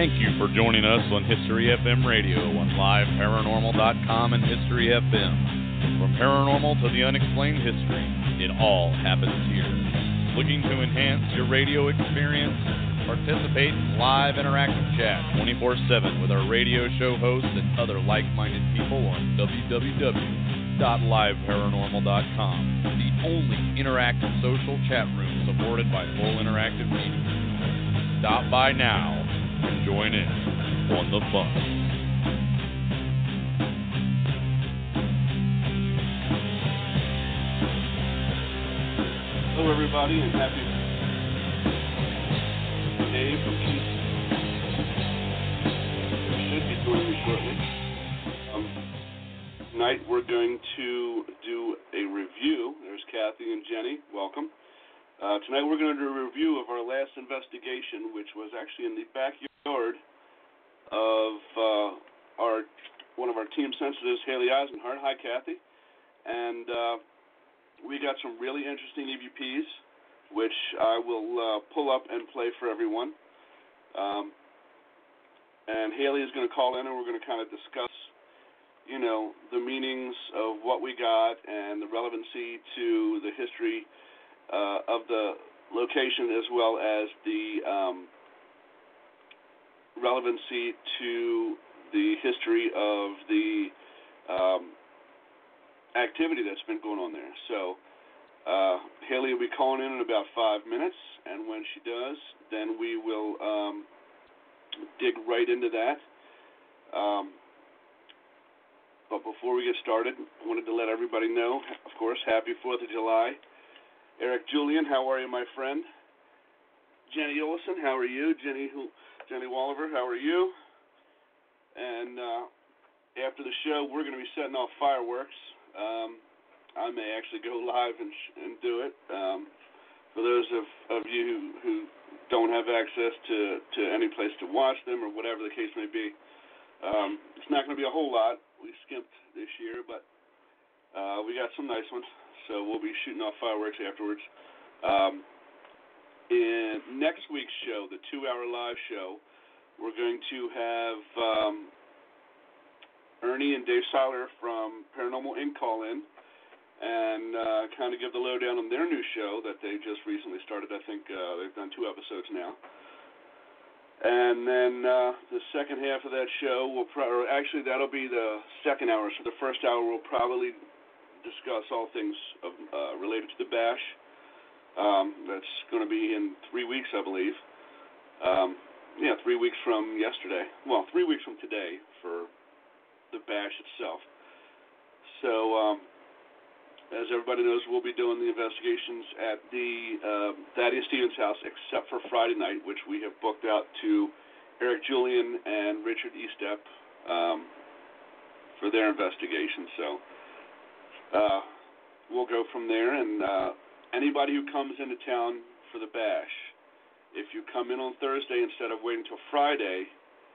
Thank you for joining us on History FM Radio on LiveParanormal.com and History FM. From paranormal to the unexplained history, it all happens here. Looking to enhance your radio experience? Participate in live interactive chat 24/7 with our radio show hosts and other like-minded people on www.liveparanormal.com, the only interactive social chat room supported by full interactive media. Stop by now and join in on the fun. Hello, everybody, and happy Dave from Keith. Should be joining me shortly. Tonight we're going to do a review. There's Kathy and Jenny. Welcome. Tonight we're going to do a review of our last investigation, which was actually in the backyard of one of our team sensitives, Haley Eisenhart. Hi, Kathy. And we got some really interesting EVPs, which I will pull up and play for everyone. And Haley is going to call in, and we're going to kind of discuss, the meanings of what we got and the relevancy to the history of the location, as well as the relevancy to the history of the activity that's been going on there. So Haley will be calling in about 5 minutes, and when she does, then we will dig right into that. But before we get started, I wanted to let everybody know, of course, happy 4th of July. Eric Julian, how are you, my friend? Jenny Olson, how are you? Jenny Walliver, how are you? And after the show, we're going to be setting off fireworks. I may actually go live and do it. For those of you who don't have access to any place to watch them, or whatever the case may be, it's not going to be a whole lot. We skimped this year, but we got some nice ones. So we'll be shooting off fireworks afterwards. In next week's show, the 2-hour live show, we're going to have Ernie and Dave Seiler from Paranormal Inc. call in and kind of give the lowdown on their new show that they just recently started. I think they've done 2 episodes now. And then the second half of that show actually that'll be the second hour. So the first hour will probably discuss all things related to the bash. That's going to be in 3 weeks, I believe. 3 weeks from yesterday. Well, 3 weeks from today for the bash itself. So, as everybody knows, we'll be doing the investigations at the Thaddeus Stevens house, except for Friday night, which we have booked out to Eric Julian and Richard Estep for their investigation. So, we'll go from there, and anybody who comes into town for the bash, if you come in on Thursday instead of waiting till Friday,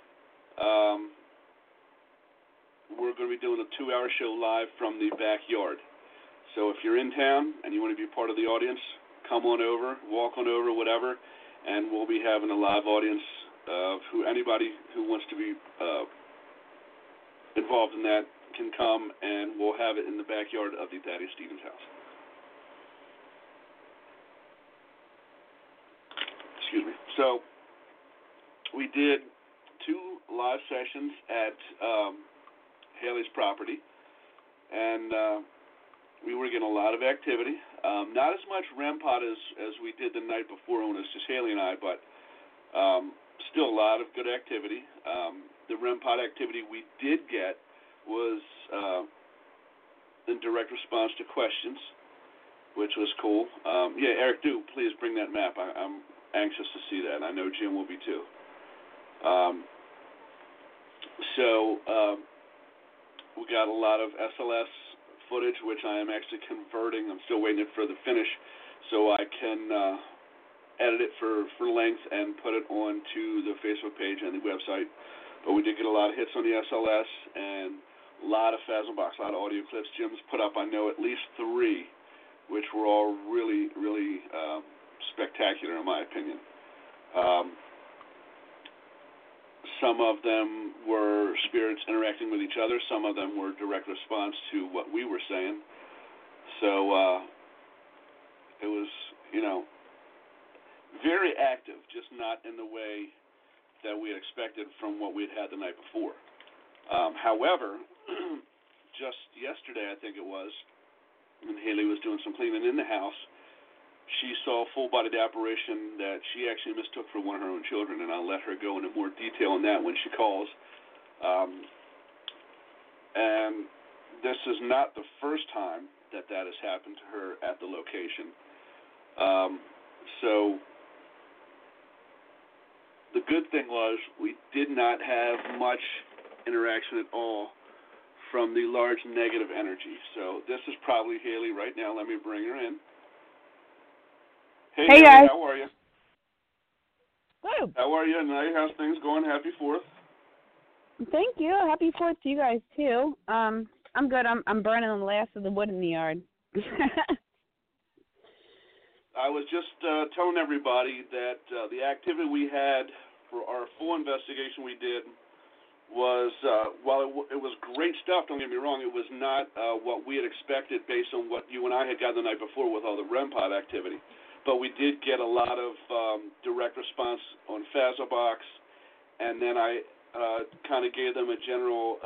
we're going to be doing a 2-hour show live from the backyard. So if you're in town and you want to be part of the audience, come on over, walk on over, whatever, and we'll be having a live audience of anybody who wants to be involved in that can come, and we'll have it in the backyard of the Thaddeus Stevens house. Excuse me. So we did 2 live sessions at Haley's property, and we were getting a lot of activity. Not as much REM pod as we did the night before when it was just Haley and I, but still a lot of good activity. The REM pod activity we did get was in direct response to questions, which was cool. Eric, please bring that map. I'm anxious to see that. I know Jim will be too. We got a lot of SLS footage, which I am actually converting. I'm still waiting for the finish so I can edit it for length and put it onto the Facebook page and the website. But we did get a lot of hits on the SLS and a lot of Phasmobox, a lot of audio clips. Jim's put up, I know, at least 3, which were all really, really spectacular in my opinion. Some of them were spirits interacting with each other. Some of them were direct response to what we were saying. So it was, very active, just not in the way that we had expected from what we had the night before. However, just yesterday, I think it was, when Haley was doing some cleaning in the house, she saw a full-bodied apparition that she actually mistook for one of her own children, and I'll let her go into more detail on that when she calls. And this is not the first time that has happened to her at the location. So the good thing was we did not have much interaction at all from the large negative energy. So this is probably Haley right now. Let me bring her in. Hey Haley, guys. How are you? Good. How are you tonight? How's things going? Happy 4th. Thank you. Happy 4th to you guys too. I'm good. I'm burning the last of the wood in the yard. I was just telling everybody that the activity we had for our full investigation we did was, while it was great stuff, don't get me wrong, it was not what we had expected based on what you and I had gotten the night before with all the REM pod activity. But we did get a lot of direct response on Fazabox, and then I kind of gave them a general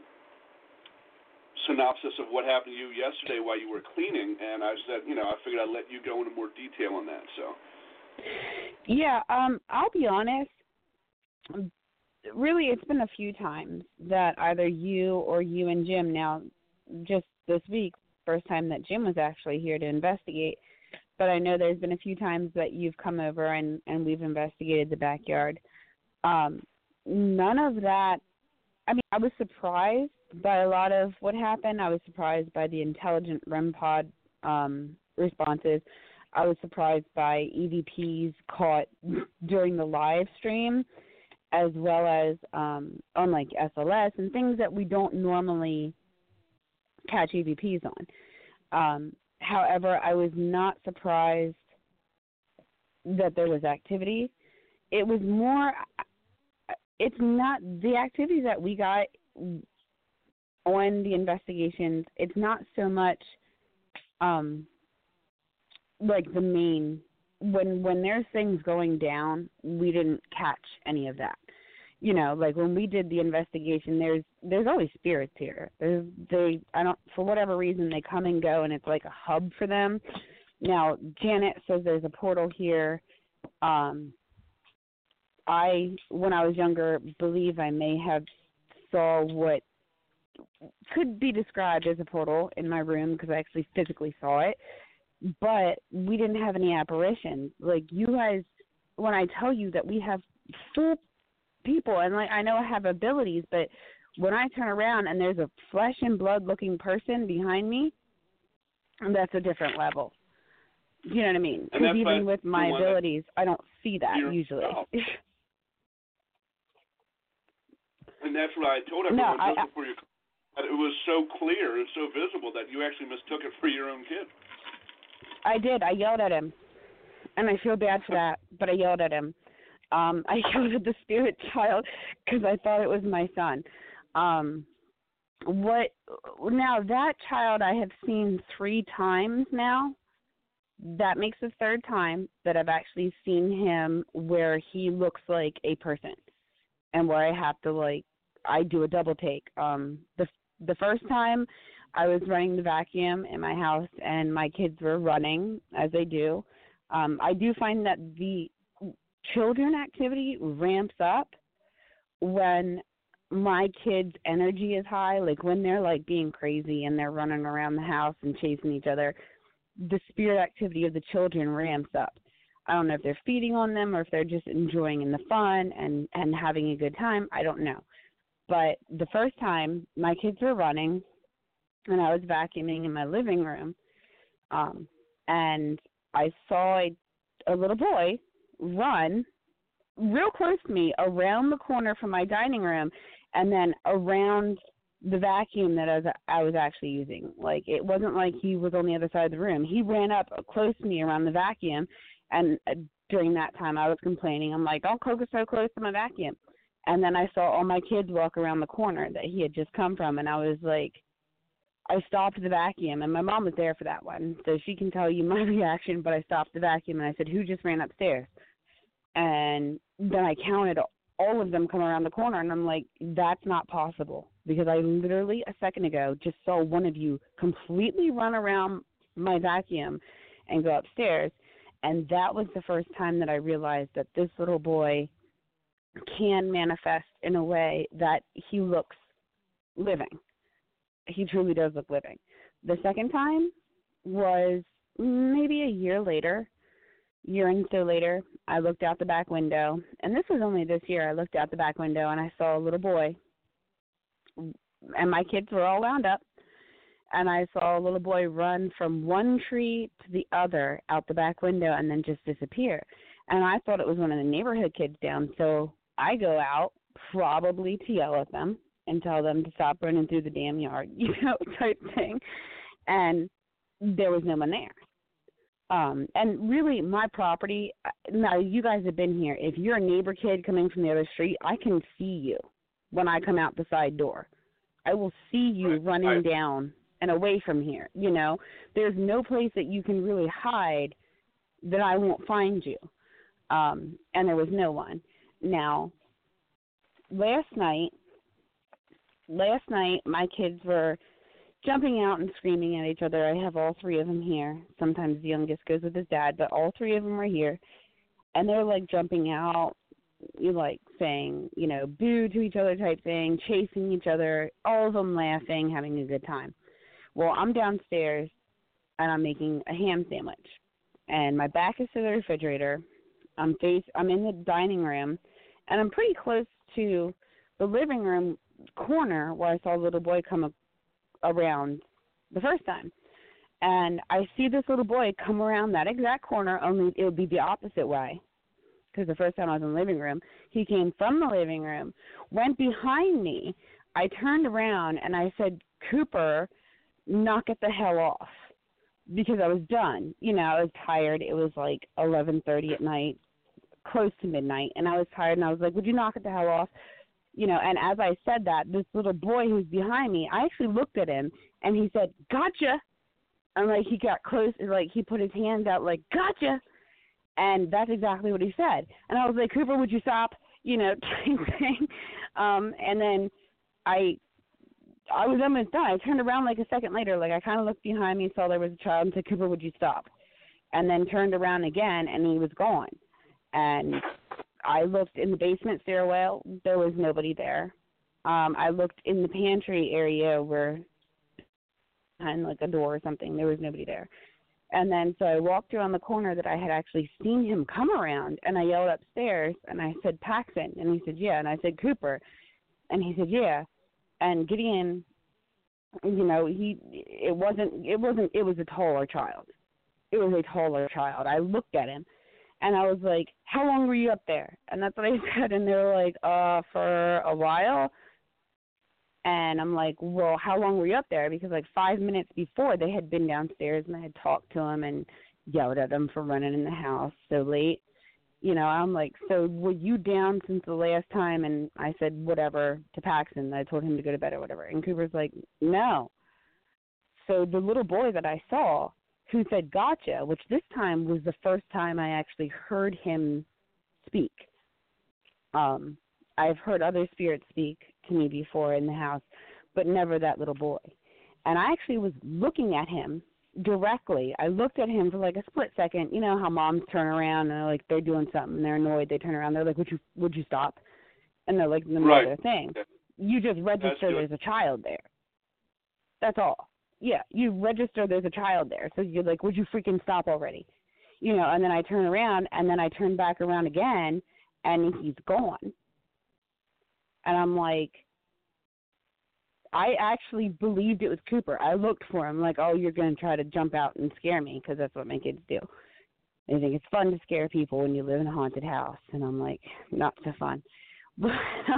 synopsis of what happened to you yesterday while you were cleaning, and I said, I figured I'd let you go into more detail on that. So. Yeah, I'll be honest. Really, it's been a few times that either you or you and Jim, now just this week, first time that Jim was actually here to investigate, but I know there's been a few times that you've come over and we've investigated the backyard. None of that, I mean, I was surprised by a lot of what happened. I was surprised by the intelligent REM pod responses. I was surprised by EVPs caught during the live stream, as well as on like SLS and things that we don't normally catch EVPs on. However, I was not surprised that there was activity. It was more, it's not, the activity that we got on the investigations, it's not so much like the main, when there's things going down, we didn't catch any of that. Like when we did the investigation, there's always spirits here. For whatever reason, they come and go, and it's like a hub for them. Now, Janet says there's a portal here. When I was younger, believe I may have saw what could be described as a portal in my room because I actually physically saw it. But we didn't have any apparitions. Like you guys, when I tell you that we have full people, and like I know I have abilities, but when I turn around and there's a flesh and blood looking person behind me, that's a different level. You know what I mean? Because even with my abilities, I don't see that usually. And that's what I told everyone just before you. It was so clear and so visible that you actually mistook it for your own kid. I did. I yelled at him, and I feel bad for that, but I yelled at him. I yelled at the spirit child because I thought it was my son. Now, that child I have seen 3 times now. That makes the 3rd time that I've actually seen him where he looks like a person and where I have to, I do a double take. The first time I was running the vacuum in my house and my kids were running, as they do. I do find that the children activity ramps up when my kids' energy is high, like when they're being crazy and they're running around the house and chasing each other. The spirit activity of the children ramps up. I don't know if they're feeding on them or if they're just enjoying in the fun and having a good time. I don't know. But the first time my kids were running and I was vacuuming in my living room, and I saw a little boy run real close to me around the corner from my dining room and then around the vacuum that I was actually using. It wasn't like he was on the other side of the room. He ran up close to me around the vacuum, and during that time I was complaining. I'm like, don't cook it so close to my vacuum. And then I saw all my kids walk around the corner that he had just come from, and I was like, I stopped the vacuum, and my mom was there for that one, so she can tell you my reaction, but I stopped the vacuum, and I said, who just ran upstairs? And then I counted all of them come around the corner, and I'm like, that's not possible, because I literally a second ago just saw one of you completely run around my vacuum and go upstairs, and that was the first time that I realized that this little boy can manifest in a way that he looks living. He truly does look living. The second time was maybe a year and so later. I looked out the back window, and this was only this year. I looked out the back window, and I saw a little boy, and my kids were all wound up, and I saw a little boy run from one tree to the other out the back window and then just disappear. And I thought it was one of the neighborhood kids down, so I go out probably to yell at them and tell them to stop running through the damn yard, type thing. And there was no one there. And really, my property, now you guys have been here. If you're a neighbor kid coming from the other street, I can see you when I come out the side door. I will see you running down and away from here. There's no place that you can really hide that I won't find you. And there was no one. Now, last night, my kids were jumping out and screaming at each other. I have all three of them here. Sometimes the youngest goes with his dad, but all three of them were here. And they're, jumping out, saying, boo to each other type thing, chasing each other, all of them laughing, having a good time. Well, I'm downstairs, and I'm making a ham sandwich. And my back is to the refrigerator. I'm in the dining room, and I'm pretty close to the living room corner where I saw a little boy come around the first time. And I see this little boy come around that exact corner, only it would be the opposite way. Because the first time I was in the living room, he came from the living room, went behind me. I turned around, and I said, Cooper, knock it the hell off. Because I was done. I was tired. It was 11:30 at night, close to midnight, and I was tired, and I was like, would you knock it the hell off? And as I said that, this little boy who's behind me, I actually looked at him, and he said, gotcha. And, he got close, he put his hands out, gotcha. And that's exactly what he said. And I was like, Cooper, would you stop? Type thing. And then I was almost done. I turned around a second later. I kind of looked behind me, saw there was a child, and said, Cooper, would you stop? And then turned around again, and he was gone. And I looked in the basement stairwell. There was nobody there. I looked in the pantry area where behind a door or something. There was nobody there. And then so I walked around the corner that I had actually seen him come around, and I yelled upstairs, and I said, Paxton. And he said, yeah. And I said, Cooper. And he said, yeah. And Gideon, it was a taller child. It was a taller child. I looked at him, and I was like, how long were you up there? And that's what I said. And they were like, for a while. And I'm like, well, how long were you up there? Because 5 minutes before, they had been downstairs, and I had talked to him and yelled at them for running in the house so late. I'm like, so were you down since the last time? And I said, whatever, to Paxton. I told him to go to bed or whatever. And Cooper's like, no. So the little boy that I saw who said gotcha, which this time was the first time I actually heard him speak. I've heard other spirits speak to me before in the house, but never that little boy. And I actually was looking at him directly. I looked at him for a split second. You know how moms turn around and they're doing something, they're annoyed, they turn around, they're like, would you stop? And they're in the middle of their thing. You just register there's a child there. That's all. Yeah, you register there's a child there. So you're like, would you freaking stop already? And then I turn around, and then I turn back around again, and he's gone. And I'm like, I actually believed it was Cooper. I looked for him oh, you're going to try to jump out and scare me, because that's what my kids do. They think it's fun to scare people when you live in a haunted house. And I'm like, not so fun. But,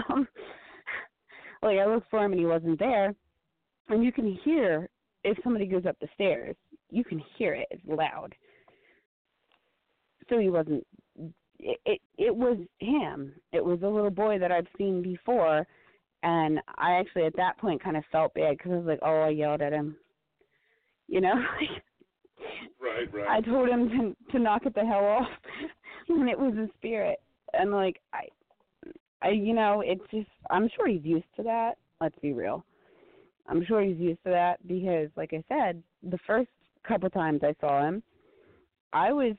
I looked for him, and he wasn't there. And you can hear, if somebody goes up the stairs, you can hear it. It's loud. So he wasn't it was him. It was a little boy that I've seen before, and I actually at that point kind of felt bad because I was like, oh, I yelled at him. You know? Right. I told him to knock it the hell off when it was a spirit. And, like, I you know, it's just, I'm sure he's used to that. Let's be real. I'm sure he's used to that because, like I said, the first couple times I saw him, I was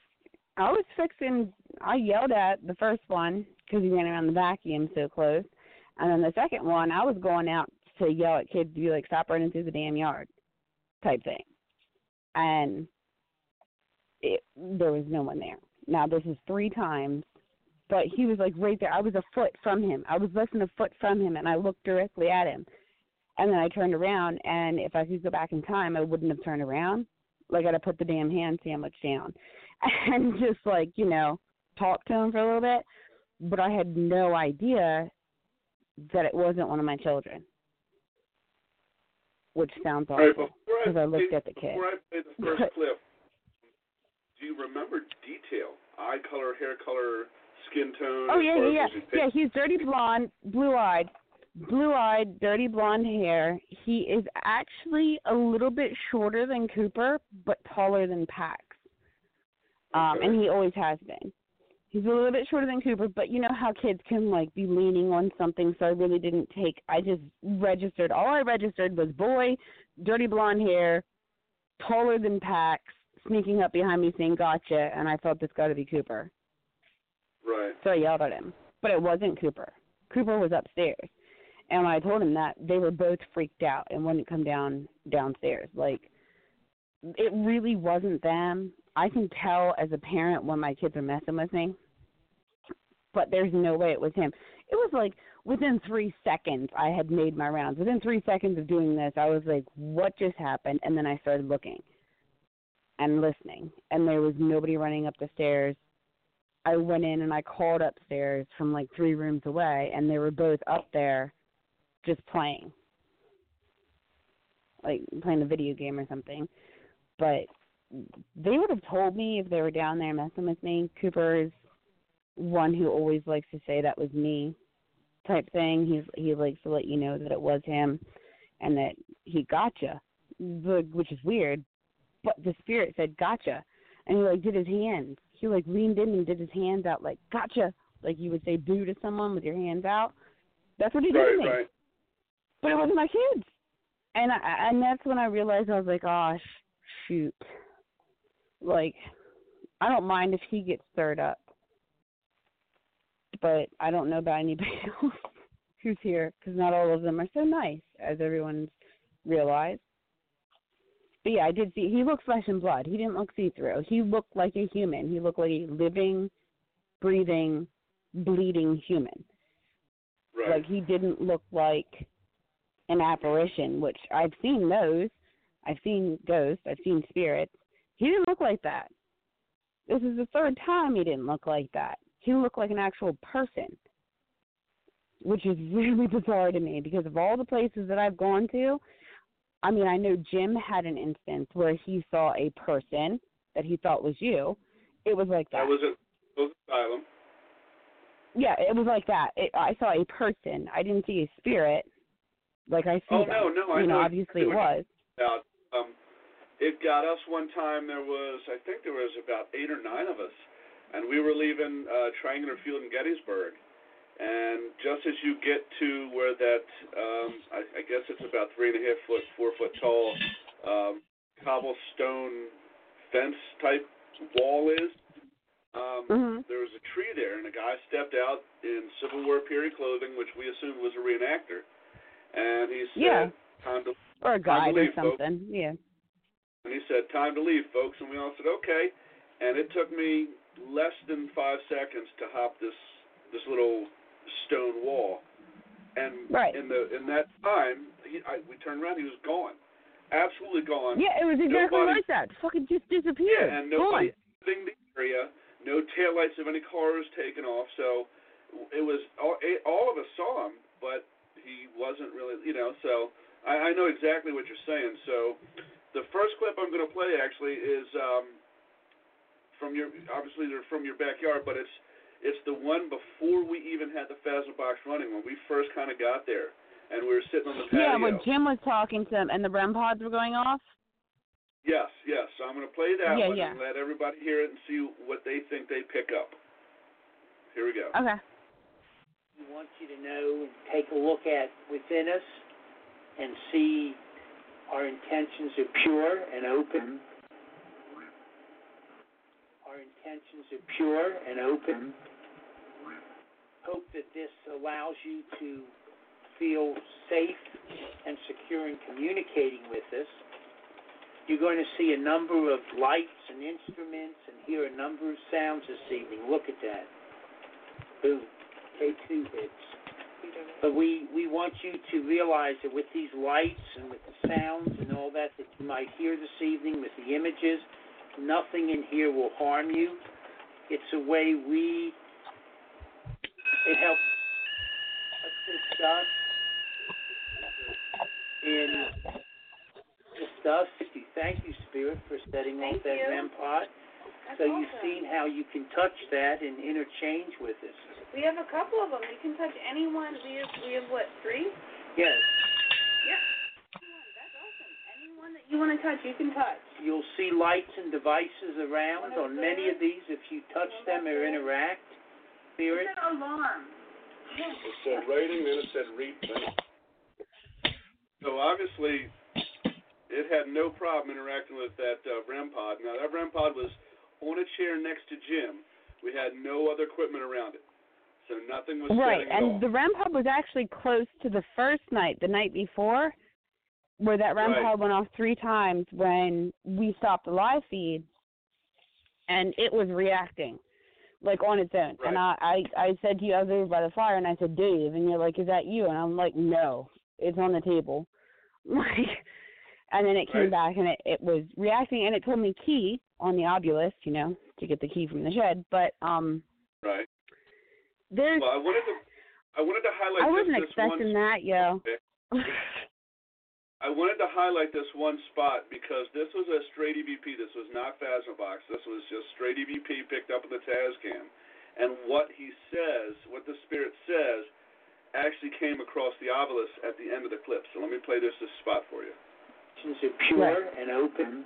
I yelled at the first one because he ran around the vacuum so close. And then the second one, I was going out to yell at kids to be like, stop running through the damn yard type thing. And there was no one there. Now, this is 3 times, but he was like right there. I was a foot from him. I was less than a foot from him, and I looked directly at him. And then I turned around, and if I could go back in time, I wouldn't have turned around. Like, I'd have put the damn hand sandwich down and just, like, you know, talk to him for a little bit. But I had no idea that it wasn't one of my children, which sounds awful because I looked at the kid. Before I play the first clip, do you remember detail? Eye color, hair color, skin tone? Oh, yeah. Yeah, he's dirty blonde, blue-eyed, dirty blonde hair. He is actually a little bit shorter than Cooper, but taller than Pax. Okay. And he always has been. He's a little bit shorter than Cooper, but you know how kids can, like, be leaning on something, so I really didn't I just registered. All I registered was boy, dirty blonde hair, taller than Pax, sneaking up behind me saying, gotcha, and I thought this got to be Cooper. Right. So I yelled at him. But it wasn't Cooper. Cooper was upstairs. And when I told him that, they were both freaked out and wouldn't come downstairs. Like, it really wasn't them. I can tell as a parent when my kids are messing with me, but there's no way it was him. It was like within 3 seconds I had made my rounds. Within 3 seconds of doing this, I was like, what just happened? And then I started looking and listening, and there was nobody running up the stairs. I went in and I called upstairs from like 3 rooms away, and they were both up there just playing, like playing a video game or something. But they would have told me if they were down there messing with me. Cooper is one who always likes to say that was me type thing. He likes to let you know that it was him and that he gotcha, which is weird. But the spirit said gotcha, and he like did his hands. He like leaned in and did his hands out like gotcha, like you would say boo to someone with your hands out. That's what he did to me. Right. But it wasn't my kids, and that's when I realized I was like, oh shoot. Like, I don't mind if he gets stirred up, but I don't know about anybody else who's here because not all of them are so nice, as everyone's realized. But yeah, I did see, he looked flesh and blood. He didn't look see-through. He looked like a human. He looked like a living, breathing, bleeding human. Right. Like, he didn't look like an apparition, which I've seen those. I've seen ghosts. I've seen spirits. He didn't look like that. This is the 3rd time he didn't look like that. He looked like an actual person, which is really bizarre to me because of all the places that I've gone to. I mean, I know Jim had an instance where he saw a person that he thought was you. It was like that. That was at Asylum. Yeah, it was like that. I saw a person. I didn't see a spirit. Like I see Oh, them. no, I know. Obviously it was. It got us one time. I think there was about 8 or 9 of us, and we were leaving Triangular Field in Gettysburg. And just as you get to where that, I guess it's about 3.5 foot, 4 foot tall cobblestone fence type wall is, there was a tree there, and a guy stepped out in Civil War period clothing, which we assumed was a reenactor, and he said, "Time to or a guide leave, or something." Folks. Yeah. And he said, "Time to leave, folks," and we all said, "Okay." And it took me less than 5 seconds to hop this little stone wall, and in that time, we turned around, he was gone, absolutely gone. Yeah, it was exactly like that. Fucking just disappeared. Yeah, and nobody leaving the area, no taillights of any cars taken off. So it was all of us saw him, but he wasn't really, So I know exactly what you're saying. So the first clip I'm going to play actually is from your backyard, but It's the one before we even had the Phasma box running, when we first kind of got there, and we were sitting on the patio. Yeah, when Jim was talking to them and the REM pods were going off? Yes. So I'm going to play that one yeah. and let everybody hear it and see what they think they pick up. Here we go. Okay. We want you to know and take a look at within us and see our intentions are pure and open. Our intentions are pure and open. Hope that this allows you to feel safe and secure in communicating with us. You're going to see a number of lights and instruments and hear a number of sounds this evening. Look at that. Boom. K2 hits. But we want you to realize that with these lights and with the sounds and all that you might hear this evening, with the images, nothing in here will harm you. It's a way it helps assist us in Thank you, Spirit, for setting off that REM pod. So awesome. You've seen how you can touch that and interchange with us. We have a couple of them. You can touch anyone. We have what, 3? Yes. Yeah. That's awesome. Anyone that you want to touch, you can touch. You'll see lights and devices around on many of these if you touch them or interact. Spirit. It's an alarm. It said writing, then it said reap. So obviously, it had no problem interacting with that REM pod. Now, that REM pod was on a chair next to Jim. We had no other equipment around it. So nothing was right, setting and off. the REM pod was actually close to the first night, the night before, where that REM pod went off 3 times when we stopped the live feed, and it was reacting, like, on its own. Right. And I said to you, I was over by the fire, and I said, Dave, and you're like, is that you? And I'm like, no, it's on the table. Like, and then it came back, and it was reacting, and it told me key on the Obulus, to get the key from the shed. But right. There's. Well, I wanted to highlight. I wasn't this expecting one that, yo. I wanted to highlight this one spot because this was a straight EVP. This was not Phasma box. This was just straight EVP picked up in the Tascam, and what he says, what the Spirit says, actually came across the Obulus at the end of the clip. So let me play this spot for you. Intentions are pure and open.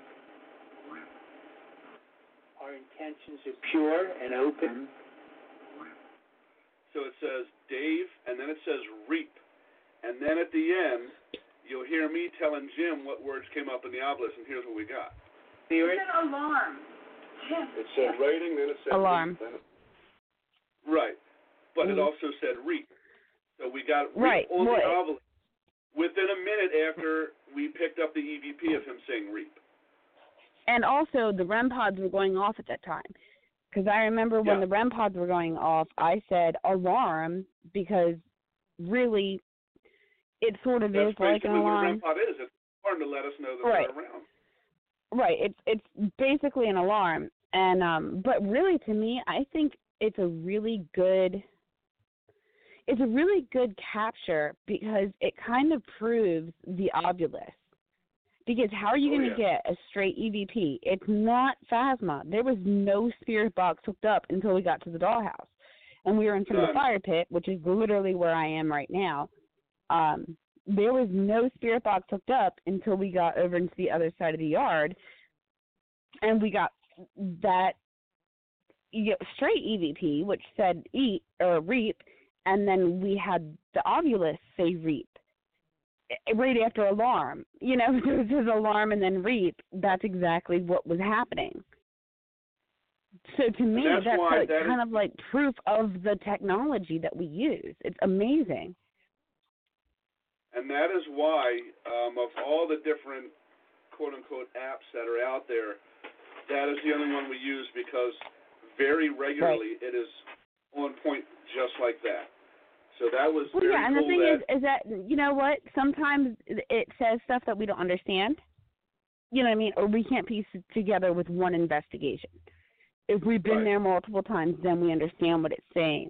Our intentions are pure and open. So it says Dave, and then it says reap. And then at the end, you'll hear me telling Jim what words came up in the Obulus, and here's what we got. Spirit. It's an alarm. It said writing, then it said alarm. Reap, right. But it also said reap. So we got reap on the Obulus within a minute after we picked up the EVP of him saying reap. And also, the REM pods were going off at that time. Because I remember when the REM pods were going off, I said alarm because really it sort of is like an alarm. That's basically what a REM pod is. It's important to let us know that they're around. Right. It's basically an alarm. And but really, to me, I think it's a really good capture because it kind of proves the Obulus. Because how are you going to get a straight EVP? It's not Phasma. There was no spirit box hooked up until we got to the dollhouse. And we were in front of the fire pit, which is literally where I am right now. There was no spirit box hooked up until we got over into the other side of the yard. And we got that straight EVP, which said eat or reap. And then we had the Obulus say reap. Right after alarm, so it says alarm and then reap. That's exactly what was happening. So to me, that's like kind of like proof of the technology that we use. It's amazing. And that is why, of all the different quote-unquote apps that are out there, that is the only one we use because very regularly it is on point just like that. So that was very cool. And the thing is that, you know what, sometimes it says stuff that we don't understand, you know what I mean, or we can't piece it together with one investigation. If we've been there multiple times, then we understand what it's saying.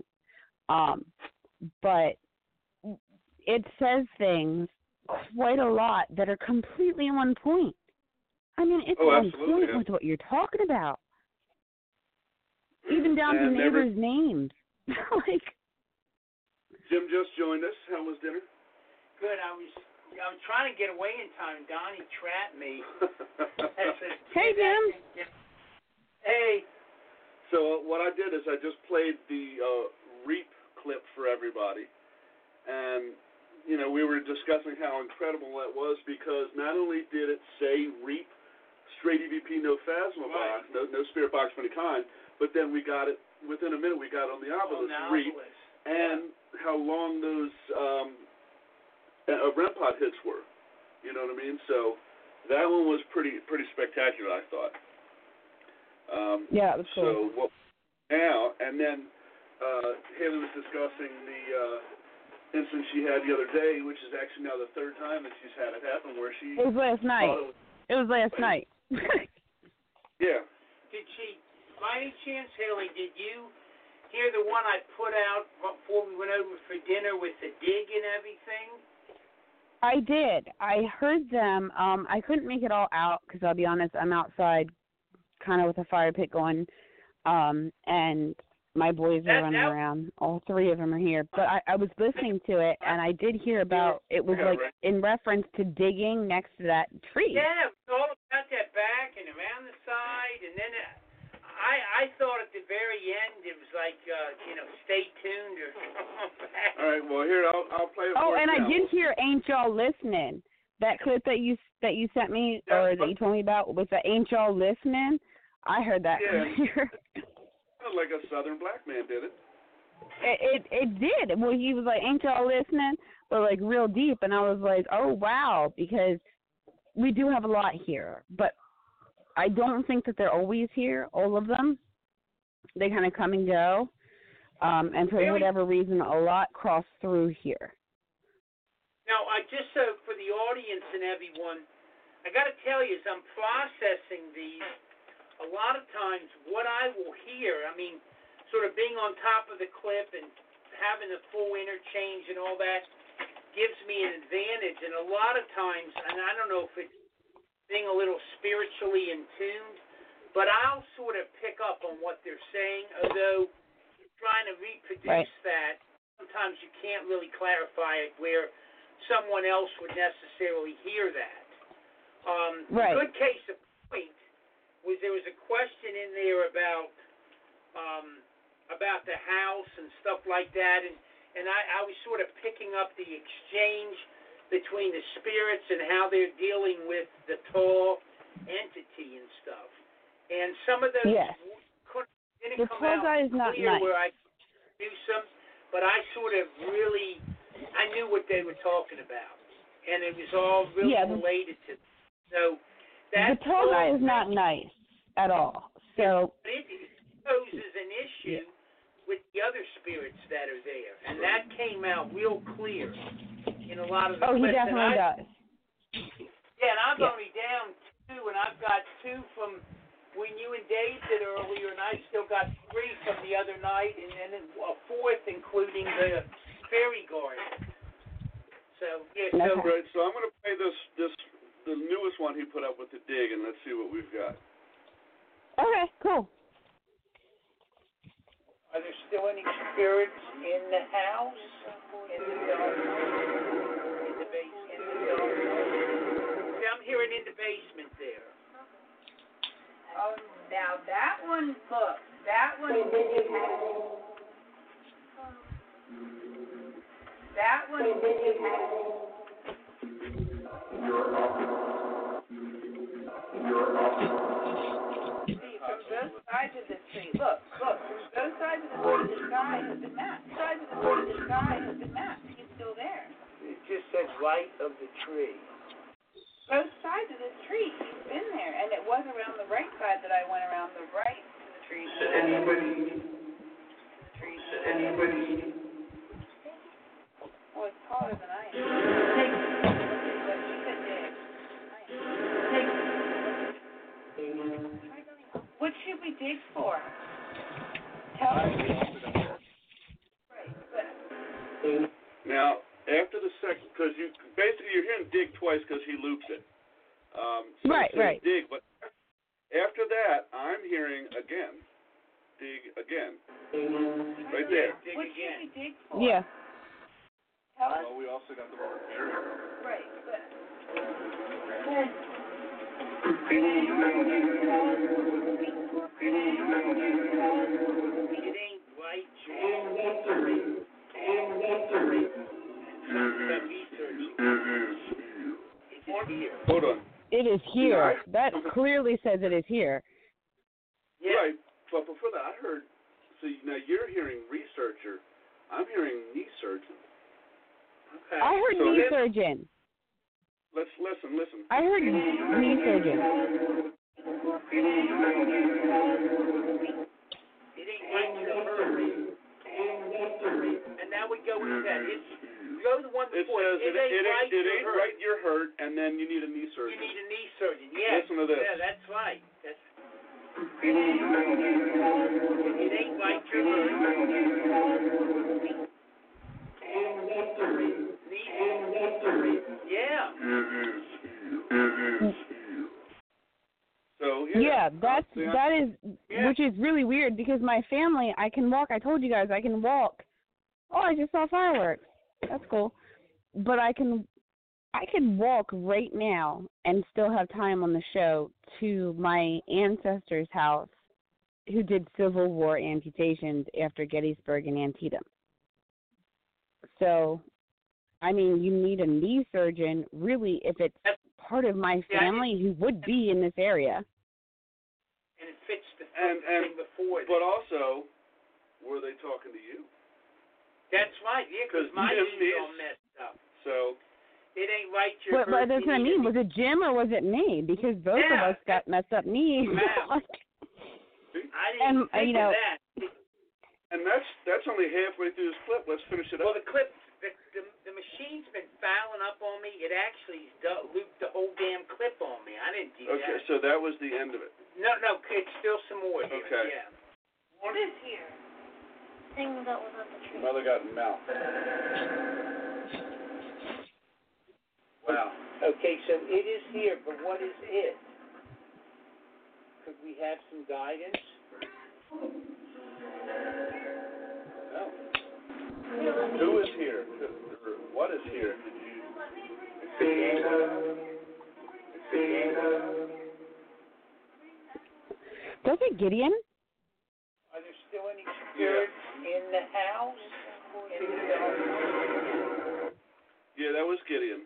But it says things quite a lot that are completely on point. I mean, it's on point with what you're talking about. Even down to And neighbors' names. Like, Jim just joined us. How was dinner? Good. I was trying to get away in time. Donnie trapped me. hey, Jim. Hey. So what I did is I just played the REAP clip for everybody, and we were discussing how incredible that was because not only did it say REAP, straight EVP, no phasma box, no spirit box of any kind, but then we got it within a minute. We got on the obelisk REAP, and how long those REM pod hits were. You know what I mean? So that one was pretty spectacular, I thought. Yeah, it was cool. So now, and then Haley was discussing the incident she had the other day, which is actually now the third time that she's had it happen, where she. It was last night. It was last night. Yeah. Did she, by any chance, Haley, did you hear the one I put out before we went over for dinner with the dig and everything? I did. I heard them. I couldn't make it all out because I'll be honest, I'm outside kind of with a fire pit going, and my boys are running around. All three of them are here. But I was listening to it, and I did hear about, it was like in reference to digging next to that tree. Yeah, it was all about that back and around the side, and then I thought at the very end it was like, stay tuned or something. All right, well, here, I'll play it for you. Oh, and now. I did hear Ain't Y'all Listening. That clip that you sent me, or that you told me about, was the Ain't Y'all Listening. I heard that from here. Like a Southern black man did it. It did. Well, he was like, "Ain't y'all listening?" But like real deep, and I was like, "Oh wow," because we do have a lot here, but I don't think that they're always here. All of them, they kind of come and go, and for whatever reason, a lot cross through here. Now, just for the audience and everyone, I got to tell you, as I'm processing these, a lot of times what I will hear, I mean, sort of being on top of the clip and having the full interchange and all that gives me an advantage. And a lot of times, and I don't know if it's being a little spiritually in tune, but I'll sort of pick up on what they're saying, although trying to reproduce that, sometimes you can't really clarify it where someone else would necessarily hear that. Good case of point was there was a question in there about the house and stuff like that, and I was sort of picking up the exchange between the spirits and how they're dealing with the tall entity and stuff. And some of those didn't the come tall out guy is not clear nice. where I do some, but I sort of really, I knew what they were talking about, and it was all really related to. So that's the tall guy is not nice at all. So it poses an issue with the other spirits that are there, and that came out real clear in a lot of the clips. He definitely does. Yeah, and I'm only down 2, and I've got 2 from when you and Dave did earlier, and I still got 3 from the other night, and then a 4th, including the fairy garden. So Right, so I'm going to play the newest one he put up with the dig, and let's see what we've got. Okay, cool. Are there still any spirits in the house? In the basement? See, I'm hearing in the basement there. Oh, now that one, look, that one didn't have. That one didn't have. See, from both sides of the tree, look, from both sides of the tree, the sky has been mapped. Sides of the tree, the sky has been mapped. He's still there. It just says right of the tree. Both sides of this tree, he's been there, and it was around the right side that I went around the right to the tree. Well, it's taller than I am. But she said dig. What should we dig for? Tell us. Now, after the second, because you're hearing dig twice because he loops it. So right. Dig, but after that, I'm hearing again, dig again. Right there. Dig What again. should we dig for? Yeah. Tell us. Well, we also got the word burial. Right, but It ain't right, Jim. That research. It's here. Hold on. It is here. That clearly says it is here. Yeah. Right, but before that, I heard. So now you're hearing researcher. I'm hearing knee surgeon. Okay. I heard So knee then- surgeon. Let's listen. I heard knee surgeon. It ain't right to hurt. And now we go with that. Go to the one It before. says It ain't right. right. You're hurt, and then you need a knee surgeon. You need a knee surgeon. Yeah. Listen to this. Yeah, that's right. It ain't right to hurt. Yeah. So Yeah, that is, Yeah. which is really weird because my family, I can walk. I told you guys I can walk. Oh, I just saw fireworks. That's cool. But I can walk right now and still have time on the show to my ancestors' house who did Civil War amputations after Gettysburg and Antietam. So, I mean, you need a knee surgeon, really, if it's part of my family who would be in this area. And it fits the And thing before. but also, were they talking to you? That's right. Yeah, because my Jim knees needs- all messed up. So It ain't right to But hurt. that's what I mean. Was it Jim or was it me? Because both of us got messed up knees. Wow. I didn't And, think you know- of that. and that's only halfway through this clip. Let's finish it Well, up. the clip, the machine's been fouling up on me. It actually looped the whole damn clip on me. I didn't do Okay, that. so that was the end of it. No, it's still some more here. Okay. Yeah. what is here? Thing that was on the tree. Mother got mouth. Wow. Okay, so it is here, but what is it? Could we have some guidance? No. Who is here? What is here? Was it Gideon? Are there still any spirits in the house? Yeah, that was Gideon.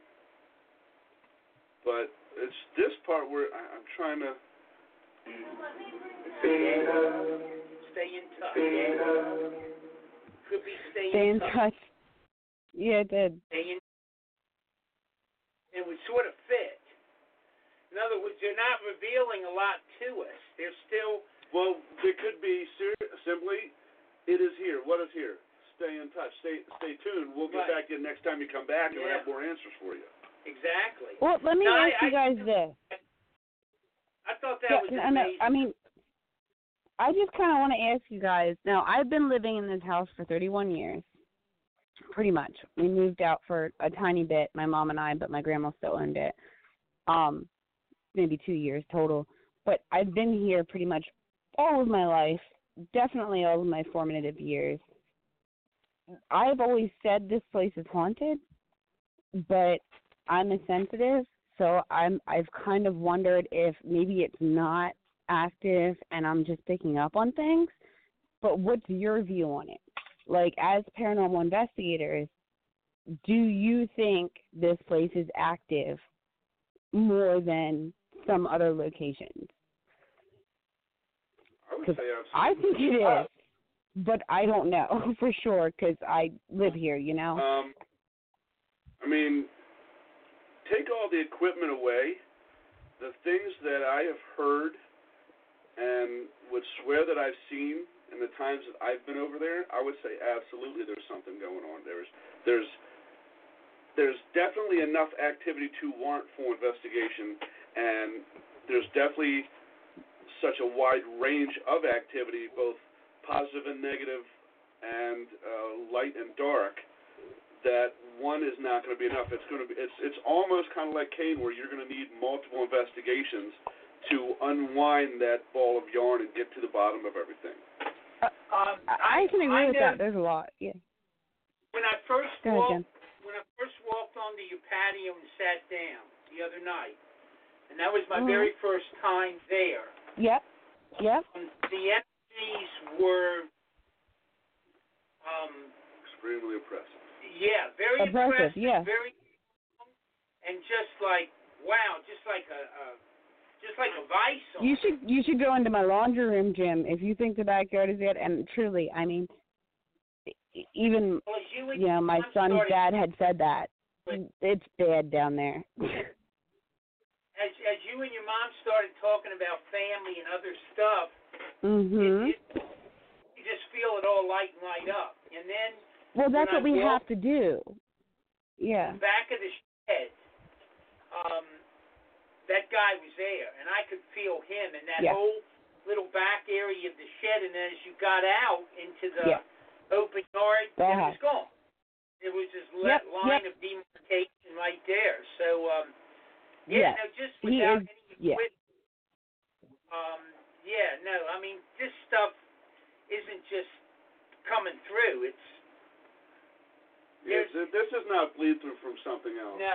But it's this part where I'm trying to. Stay in touch. Could be Stay in touch. Yeah, it did. It would sort of fit. In other words, they're not revealing a lot to us. They're still. Well, it could be simply, it is here. What is here? Stay in touch. Stay tuned. We'll get back in next time you come back, and we'll have more answers for you. Exactly. Well, let me ask you guys this. I thought that was amazing. I mean, I just kind of want to ask you guys. Now, I've been living in this house for 31 years, pretty much. We moved out for a tiny bit, my mom and I, but my grandma still owned it. Maybe 2 years total. But I've been here pretty much all of my life, definitely all of my formative years. I've always said this place is haunted, but I'm a sensitive, so I've kind of wondered if maybe it's not active and I'm just picking up on things. But what's your view on it? Like, as paranormal investigators, do you think this place is active more than some other locations? I would say absolutely. I think it is, but I don't know for sure because I live here, you know? I mean, take all the equipment away. The things that I have heard and would swear that I've seen in the times that I've been over there, I would say absolutely there's something going on. There's definitely enough activity to warrant full investigation, and there's definitely such a wide range of activity, both positive and negative, and light and dark, that one is not going to be enough. It's almost kind of like Cain, where you're going to need multiple investigations to unwind that ball of yarn and get to the bottom of everything. I can agree with that. There's a lot. Yeah. When I first Go ahead, Jim. walked onto your patio and sat down the other night, and that was my Mm-hmm. very first time there. Yep. The energies were, Extremely oppressive. yeah, very Oppressive, impressive, yeah. very, and just like wow, just like a vice. You should go into my laundry room, Jim, if you think the backyard is it. And truly, I mean, even my son's dad had said that it's bad down there. As you and your mom started talking about family and other stuff, Mhm. you just feel it all light up. And then that's what we have to do. Yeah. Back of the shed, that guy was there, and I could feel him in that whole little back area of the shed. And then as you got out into the open yard, it was gone. It was this line of demarcation right there. So, just without any equipment. I mean, this stuff isn't just coming through. This is not bleed through from something else. No,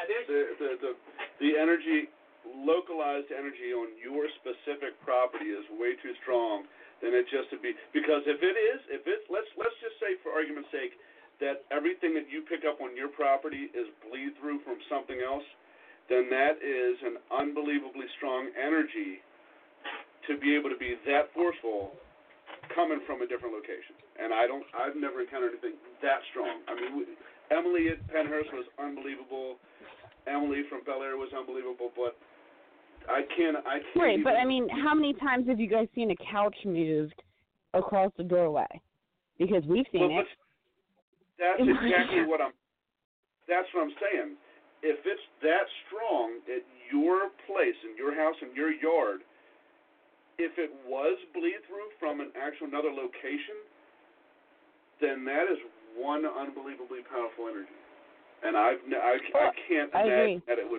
the energy, localized energy on your specific property is way too strong than it just to be. Because if let's just say for argument's sake that everything that you pick up on your property is bleed through from something else, then that is an unbelievably strong energy to be able to be that forceful coming from a different location. And I've never encountered anything that strong. I mean, Emily at Pennhurst was unbelievable. Emily from Bel Air was unbelievable, but I can't. Right, but I mean, how many times have you guys seen a couch moved across the doorway? Because we've seen it. That's exactly what I'm saying. If it's that strong at your place, in your house, in your yard, if it was bleed through from an actual another location, then that is one unbelievably powerful energy. And I can't imagine that it would.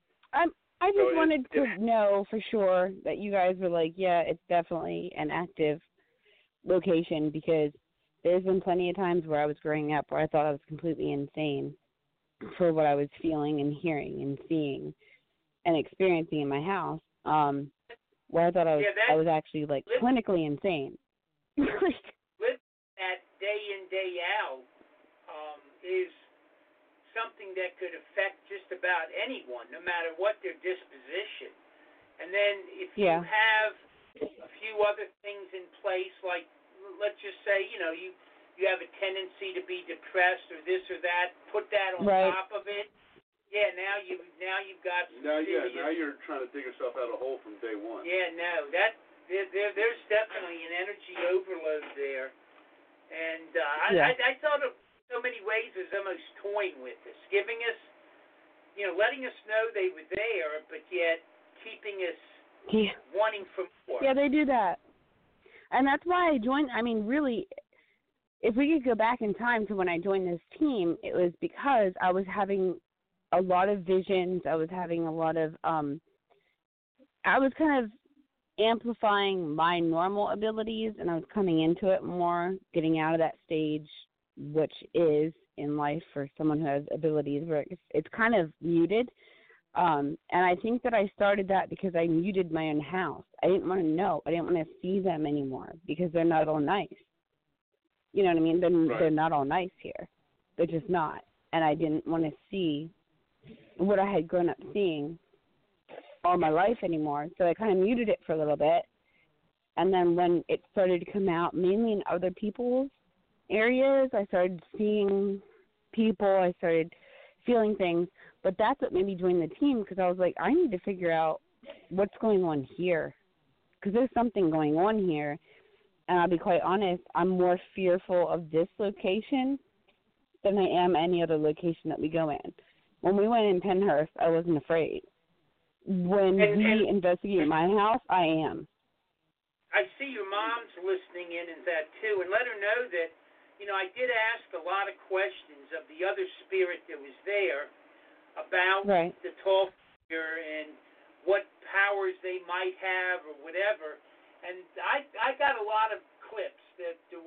I just wanted to know for sure that you guys were like, yeah, it's definitely an active location, because there's been plenty of times where I was growing up where I thought I was completely insane for what I was feeling and hearing and seeing and experiencing in my house, where I thought I was actually like clinically insane. Living that day in, day out is something that could affect just about anyone, no matter what their disposition. And then if you have a few other things in place, like let's just say, you have a tendency to be depressed or this or that, put that on top of it. Yeah, now you've got some now you're trying to dig yourself out of a hole from day one. Yeah, no, there's definitely an energy overload there, and I thought of so many ways it was almost toying with us, giving us, letting us know they were there, but yet keeping us wanting for more. Yeah, they do that, and that's why I joined. I mean, really, if we could go back in time to when I joined this team, it was because I was having a lot of visions. I was having a lot of, I was kind of amplifying my normal abilities, and I was coming into it more, getting out of that stage, which is in life for someone who has abilities where it's kind of muted. And I think that I started that because I muted my own house. I didn't want to know. I didn't want to see them anymore because they're not all nice. You know what I mean? They're not all nice here. They're just not. And I didn't want to see what I had grown up seeing all my life anymore. So I kind of muted it for a little bit. And then when it started to come out, mainly in other people's areas, I started seeing people. I started feeling things. But that's what made me join the team, because I was like, I need to figure out what's going on here, because there's something going on here. And I'll be quite honest, I'm more fearful of this location than I am any other location that we go in. When we went in Pennhurst, I wasn't afraid. When we investigate my house, I am. I see your mom's listening in that too, and let her know that, I did ask a lot of questions of the other spirit that was there about the tall figure and what powers they might have or whatever. And I got a lot of clips that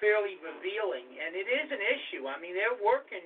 fairly revealing, and it is an issue. I mean, they're working.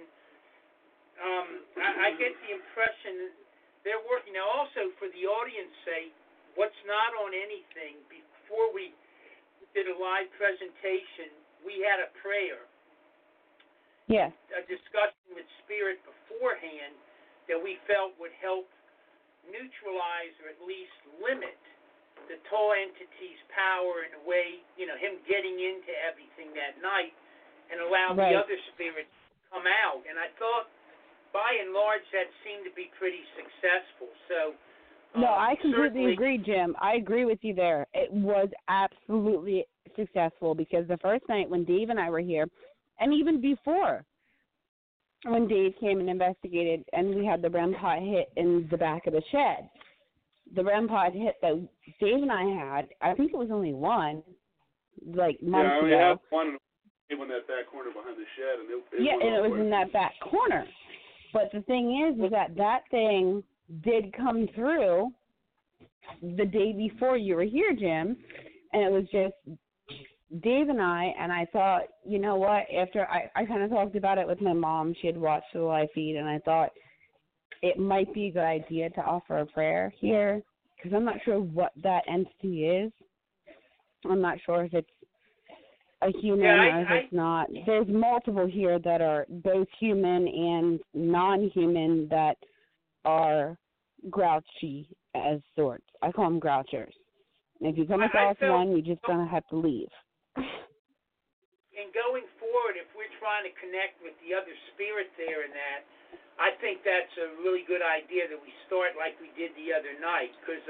I get the impression they're working now. Also, for the audience sake, what's not on anything. Before we did a live presentation, we had a prayer. Yes. A discussion with Spirit beforehand that we felt would help neutralize or at least limit the tall entity's power in a way, him getting into everything that night and allow the other spirits to come out. And I thought, by and large, that seemed to be pretty successful. So, no, I completely agree, Jim. I agree with you there. It was absolutely successful because the first night when Dave and I were here, and even before, when Dave came and investigated, and we had the REM pod hit in the back of the shed. The REM pod hit that Dave and I had, I think it was only one, like months ago. Yeah, I only had one in that back corner behind the shed. And it was in that back corner. But the thing is that thing did come through the day before you were here, Jim, and it was just Dave and I thought, you know what, after I kind of talked about it with my mom, she had watched the live feed, and I thought it might be a good idea to offer a prayer here, because I'm not sure what that entity is. I'm not sure if it's a human or if it's not. There's multiple here that are both human and non-human that are grouchy as sorts. I call them grouchers. And if you come across one, you're just going to have to leave. And going forward, if we're trying to connect with the other spirit there and that, I think that's a really good idea that we start like we did the other night. Because,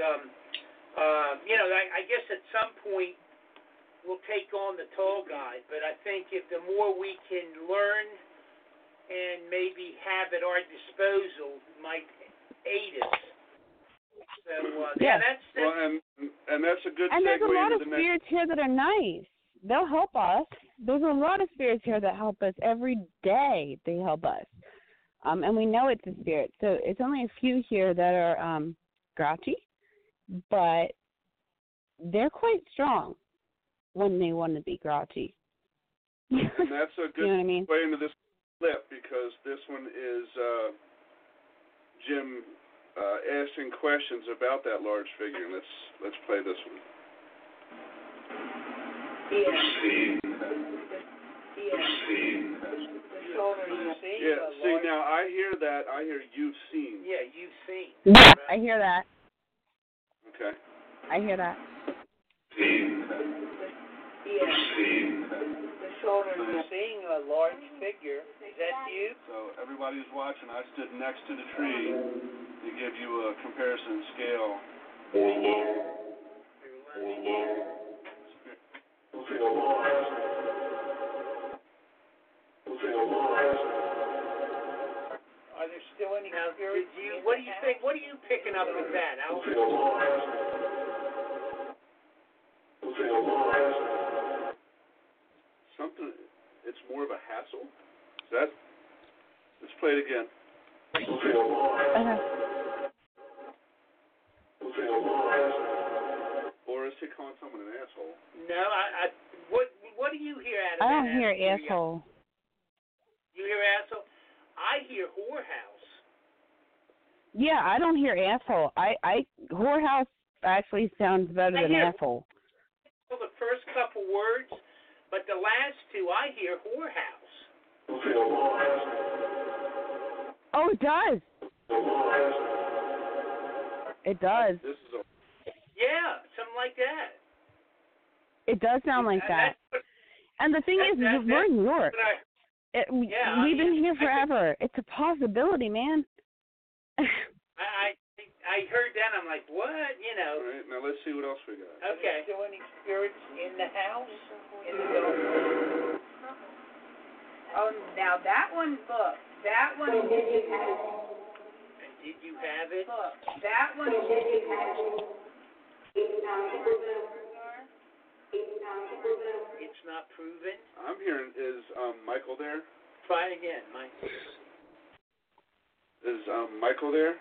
I guess at some point we'll take on the tall guy. But I think if the more we can learn and maybe have at our disposal might aid us. So, that's well, and that's a good and segue there's a lot of into the spirits here that are nice. They'll help us. There's a lot of spirits here that help us every day. They help us. And we know it's a spirit. So it's only a few here that are grouchy, but they're quite strong when they want to be grouchy. And that's a good you know what I mean? way into this clip, because this one is Jim asking questions about that large figure. Let's play this one. See, now I hear that. I hear you've seen. Yeah, you've seen. Yeah, I hear that. Okay. I hear that. You're seeing a large figure. Is that you? So everybody who's watching, I stood next to the tree to give you a comparison scale. Are there still any spirits? What do you think? What are you picking up with that, Al? Something. It's more of a hassle. Let's play it again. Or is he calling someone an asshole? No, what do you hear out of I that? don't hear asshole. You hear asshole? I hear whorehouse. Yeah, I don't hear asshole. Whorehouse actually sounds better than asshole. The first couple words, but the last two, I hear whorehouse. Oh, it does. It does. Yeah, something like that. It does sound like that. And the thing is, we're in York. We've been here forever. It's a possibility, man. I heard that. I'm like, what? All right, now let's see what else we got. Okay. Are there still any spirits in the house? In the building? Oh, now that one, look. That one, did you have it? And did you have it? Look, that one, did you have it? It's not proven. I'm hearing, is Michael there? Try it again, Mike. Is Michael there?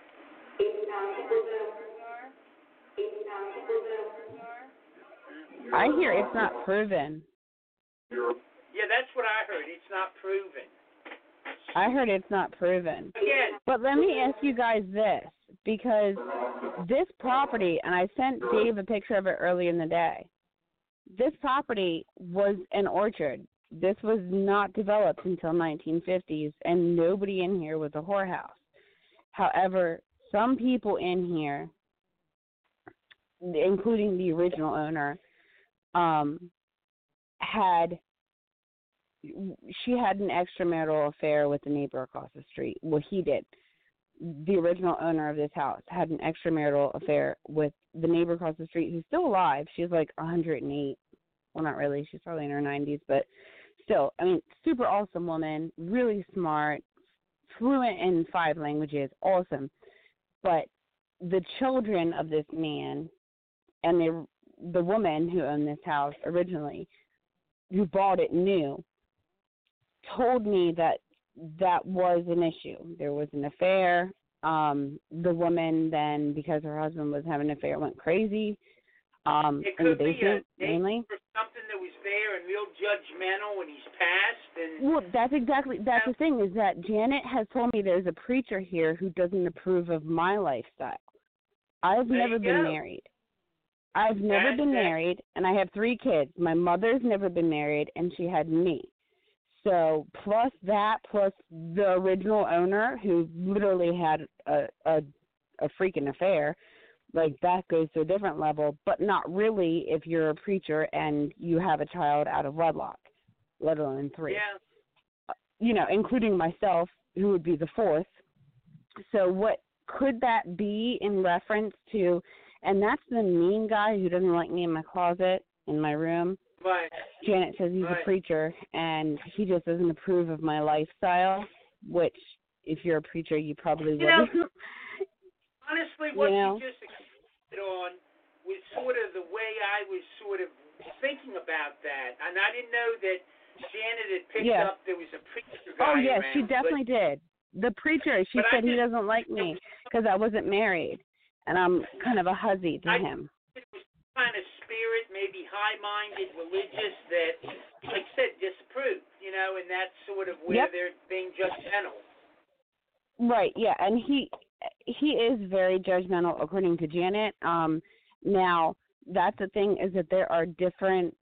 I hear it's not proven. Yeah, that's what I heard. It's not proven. I heard it's not proven. Again. But let me ask you guys this, because this property, and I sent Dave a picture of it earlier in the day, this property was an orchard. This was not developed until 1950s, and nobody in here was a whorehouse. However, some people in here, including the original owner, she had an extramarital affair with the neighbor across the street. Well, he did. The original owner of this house had an extramarital affair with the neighbor across the street, who's still alive. She's like 108. Well, not really. She's probably in her 90s, but still, I mean, super awesome woman, really smart, fluent in 5 languages, awesome. But the children of this man and the woman who owned this house originally, who bought it new, told me that was an issue. There was an affair. The woman then, because her husband was having an affair, went crazy. It in the could be basement, a mainly. for something that was there and real judgmental when he's passed. And Well, that's the thing, is that Janet has told me there's a preacher here who doesn't approve of my lifestyle. I've never been married. I've never been married, and I have 3 kids. My mother's never been married, and she had me. So plus the original owner, who literally had a freaking affair, like that goes to a different level, but not really if you're a preacher and you have a child out of wedlock, let alone 3. Yeah. You know, including myself, who would be the 4th. So what could that be in reference to? And that's the mean guy who doesn't like me in my closet, in my room. Right. Janet says he's a preacher, and he just doesn't approve of my lifestyle, which, if you're a preacher, you probably would. Honestly, what you just expanded on was sort of the way I was sort of thinking about that. And I didn't know that Janet had picked up there was a preacher guy Oh, yes, around, she definitely did. The preacher, she said he doesn't like me because I wasn't married, and I'm kind of a hussy to him. It was kind of spirit, maybe high-minded, religious, that, like I said, disapprove, you know, and that's sort of where they're being judgmental. Right, yeah, and he is very judgmental, according to Janet. Now, that's the thing, is that there are different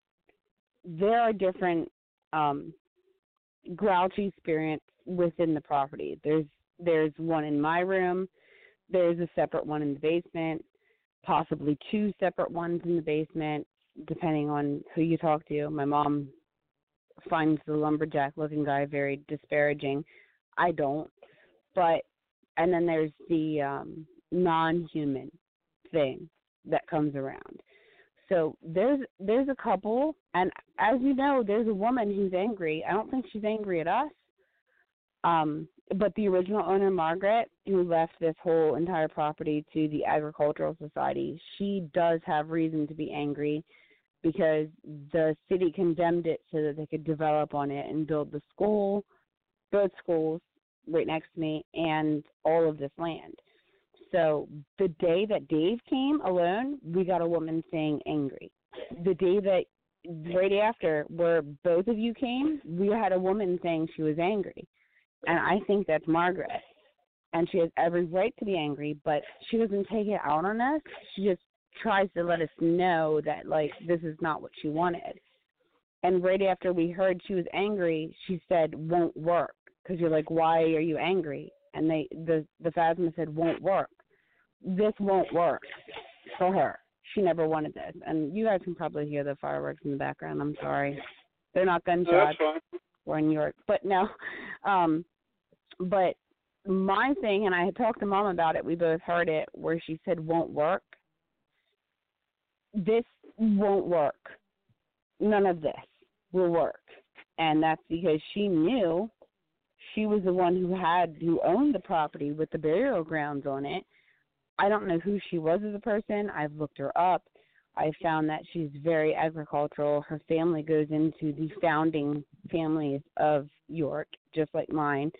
grouchy spirits within the property. There's one in my room. There's a separate one in the basement, possibly 2 separate ones in the basement, depending on who you talk to. My mom finds the lumberjack-looking guy very disparaging. I don't. And then there's the non-human thing that comes around. So there's a couple, and as you know, there's a woman who's angry. I don't think she's angry at us. But the original owner, Margaret, who left this whole entire property to the Agricultural Society, she does have reason to be angry because the city condemned it so that they could develop on it and build the school, both schools right next to me, and all of this land. So the day that Dave came alone, we got a woman saying angry. The day that right after where both of you came, we had a woman saying she was angry. And I think that's Margaret. And she has every right to be angry, but she doesn't take it out on us. She just tries to let us know that, like, this is not what she wanted. And right after we heard she was angry, she said, won't work. Because you're like, why are you angry? And the FASMA said, won't work. This won't work for her. She never wanted this. And you guys can probably hear the fireworks in the background. I'm sorry. They're not gunshots. No, that's fine. We're in New York. But no. But my thing, and I had talked to Mom about it, we both heard it, where she said won't work. This won't work. None of this will work. And that's because she knew she was the one who owned the property with the burial grounds on it. I don't know who she was as a person. I've looked her up. I found that she's very agricultural. Her family goes into the founding families of York, just like mine.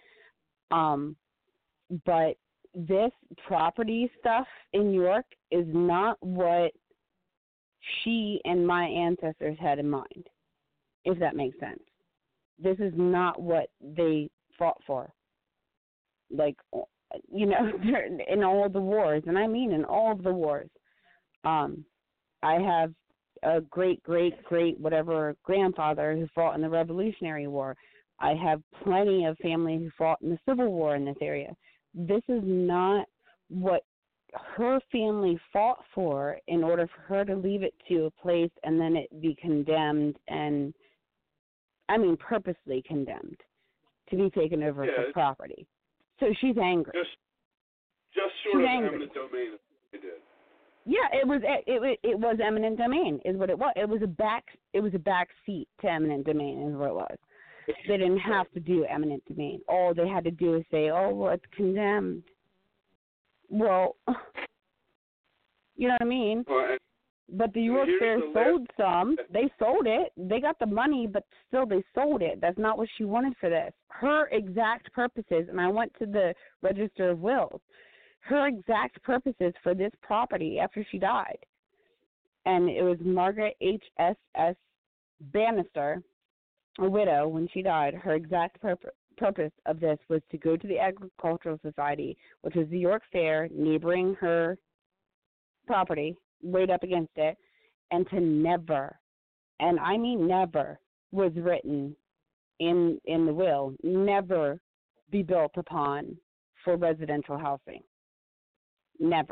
But this property stuff in York is not what she and my ancestors had in mind, if that makes sense. This is not what they fought for. Like, you know, in all of the wars, and I mean in all of the wars. I have a great whatever grandfather who fought in the Revolutionary War. I have plenty of family who fought in the Civil War in this area. This is not what her family fought for in order for her to leave it to a place and then it be condemned and, I mean, purposely condemned to be taken over for property. So she's angry. Just short of eminent domain, they did. Yeah, it was eminent domain is what it was. It was a back seat to eminent domain is what it was. They didn't have to do eminent domain. All they had to do is say, "Oh, well, it's condemned." Well, you know what I mean? But the York Fair sold some. They sold it. They got the money, but still they sold it. That's not what she wanted for this. Her exact purposes, and I went to the Register of Wills, her exact purposes for this property after she died, and it was Margaret H.S.S. Bannister, a widow, when she died. Her exact purpose of this was to go to the Agricultural Society, which was the York Fair, neighboring her property, right up against it, and to never, and I mean never, was written in the will, never be built upon for residential housing. Never.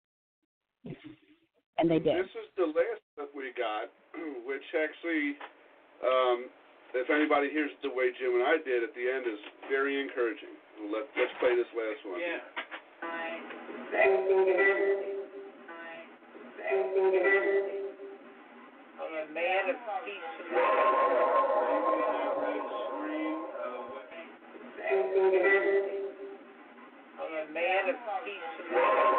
And they did. This is the last that we got, which actually, if anybody hears it the way Jim and I did at the end, is very encouraging. Let's play this last one. Yeah. I'm a man of peace and I'm a man of peace and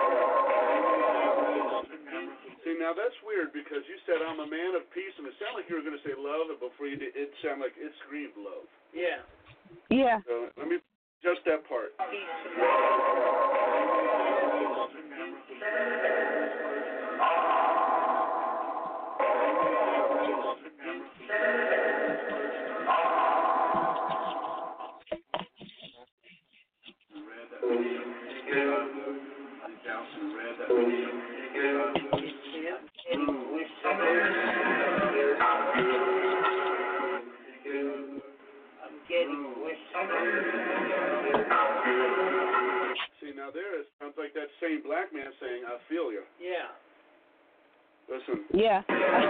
See, now that's weird because you said I'm a man of peace, and it sounded like you were going to say love, and before you did, it sounded like it screamed love. Yeah. Yeah. So let me just that part. See, now there it sounds like that same black man saying, I feel you. Yeah. Listen. Yeah.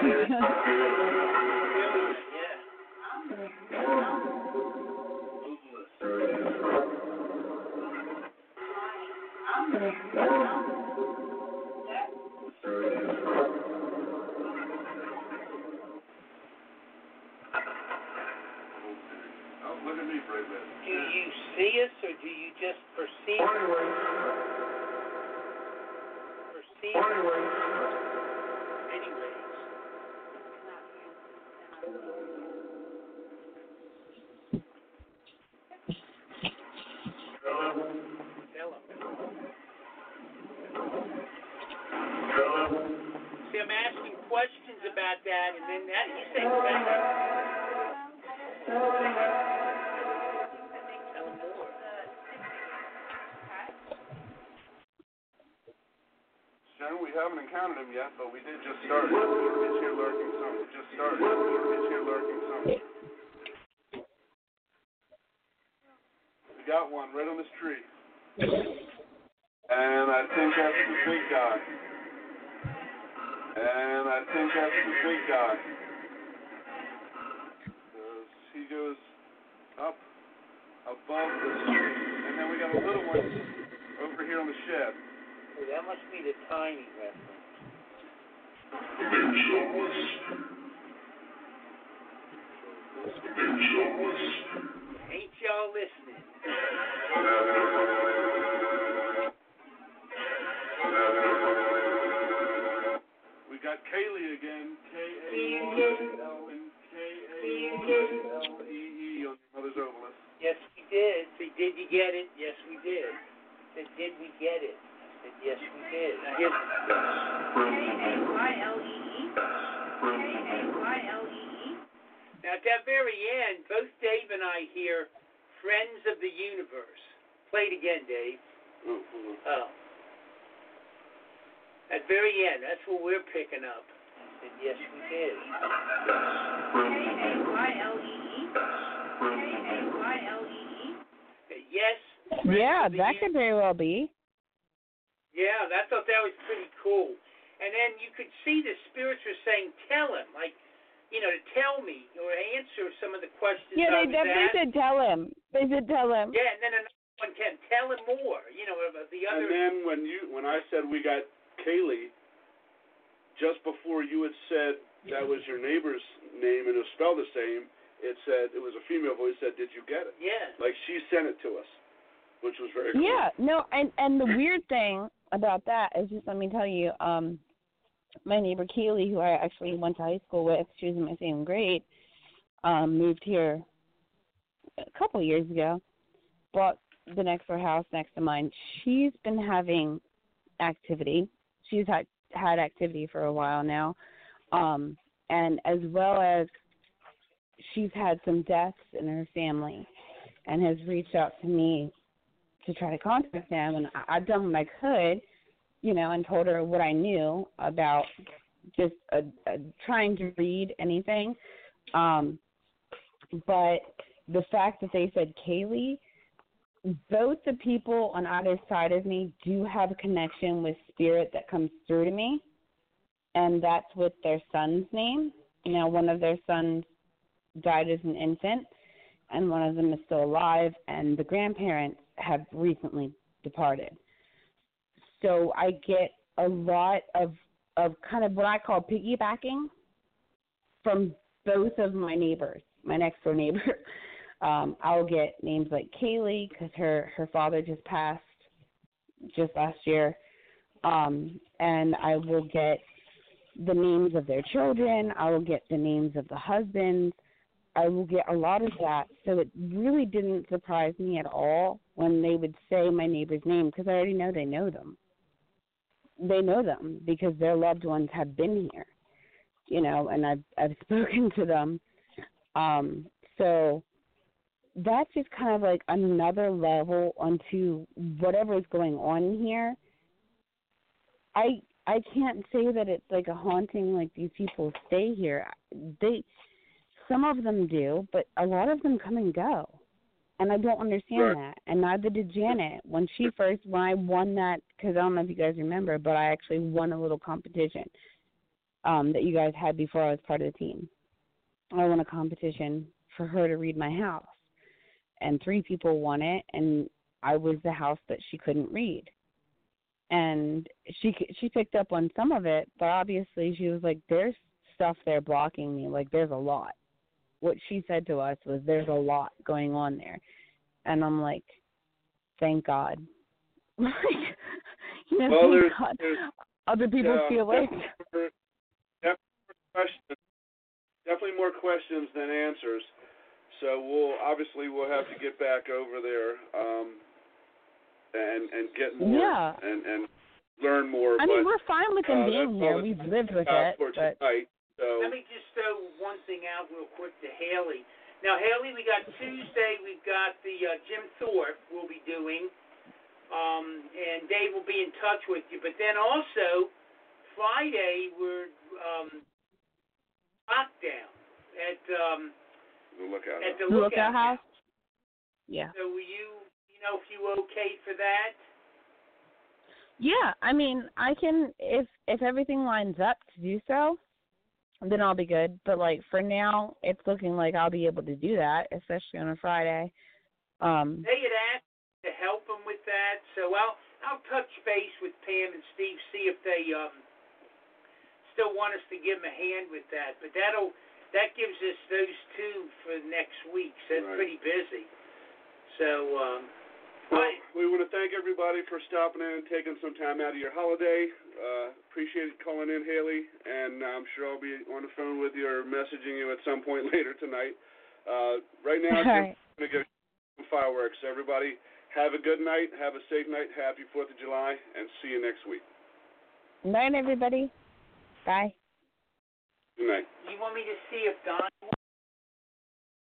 Look at me, Fred. Do you see us or do you just perceive us? Perceive us. Anyways. See, I'm asking questions about that, and then that you say, Sharon, we haven't encountered him yet, but we did just start. He's here lurking somewhere. Just started. He's here lurking somewhere. We got one right on this tree. And I think that's the big guy. And I think that's the big guy. Because he goes up above the tree. And then we got a little one over here on the shed. oh, that must be the tiny reference. Ain't y'all listening? We got Kaylee again. K-A-L-E-E on your mother's obelisk. Yes, we did. Say, did you get it? Yes, we did. Said, did we get it? I said, yes, we did. Now here's K-A-Y-L-E-E. K-A-Y-L-E-E. Now at that very end, both Dave and I hear Friends of the Universe. Play it again, Dave. Oh. At very end, that's what we're picking up. And yes, we did. K-A-Y-L-E-E. K-A-Y-L-E-E. Yes. Yeah, that could very well be. Yeah, I thought that was pretty cool. And then you could see the spirits were saying, tell him, like, you know, to tell me or answer some of the questions Yeah, I they was definitely asked. said tell him. They said tell him. Yeah, and then another one can tell him more, you know, about the other. And then when I said we got Kaylee, just before you had said that was your neighbor's name and it was spelled the same, it said, it was a female voice, said, did you get it? Yeah. Like she sent it to us, which was very cool. Yeah, no, and the weird thing about that is, just let me tell you, my neighbor Keely, who I actually went to high school with, she was in my same grade, moved here a couple years ago, bought the next door house next to mine. She's been having activity. She's had activity for a while now, and as well as she's had some deaths in her family and has reached out to me to try to contact them, and I've done what I could, you know, and told her what I knew about just trying to read anything. But the fact that they said Kaylee, both the people on either side of me do have a connection with spirit that comes through to me, and that's with their son's name. Now, one of their sons died as an infant, and one of them is still alive, and the grandparents have recently departed. So I get a lot of kind of what I call piggybacking from both of my neighbors, my next door neighbor. I'll get names like Kaylee because her father just passed just last year, and I will get the names of their children. I will get the names of the husbands. I will get a lot of that. So it really didn't surprise me at all when they would say my neighbor's name, because I already know they know them. They know them because their loved ones have been here, you know, and I've spoken to them. So that's just kind of like another level onto whatever is going on here. I can't say that it's like a haunting, like these people stay here. Some of them do, but a lot of them come and go. And I don't understand that. And neither did Janet. When I won that, because I don't know if you guys remember, but I actually won a little competition that you guys had before I was part of the team. I won a competition for her to read my house. And 3 people won it, and I was the house that she couldn't read. And she picked up on some of it, but obviously she was like, there's stuff there blocking me. Like, there's a lot. What she said to us was, there's a lot going on there. And I'm like, thank God. Like, you know, well, thank God. Other people feel like. Definitely more questions than answers. So we'll have to get back over there and get more and learn more. I mean, we're fine with them being here. We've lived with it. But tonight, so. Let me just throw one thing out real quick to Haley. Now, Haley, we got Tuesday, we've got the Jim Thorpe we'll be doing, and Dave will be in touch with you. But then also, Friday, we're lockdown at the Lookout House. Yeah. So will you know if you okay for that? Yeah, I mean, I can, if everything lines up to do so, then I'll be good. But, like, for now, it's looking like I'll be able to do that, especially on a Friday. They had asked to help them with that, so I'll touch base with Pam and Steve, see if they still want us to give them a hand with that. But that gives us those 2 for next week, so that's pretty busy. So, well, we want to thank everybody for stopping in and taking some time out of your holiday. Appreciate calling in, Haley, and I'm sure I'll be on the phone with you or messaging you at some point later tonight. Right now, I'm going to go some fireworks. Everybody, have a good night, have a safe night, happy 4th of July, and see you next week. Night, everybody. Bye. Good night. You want me to see if Don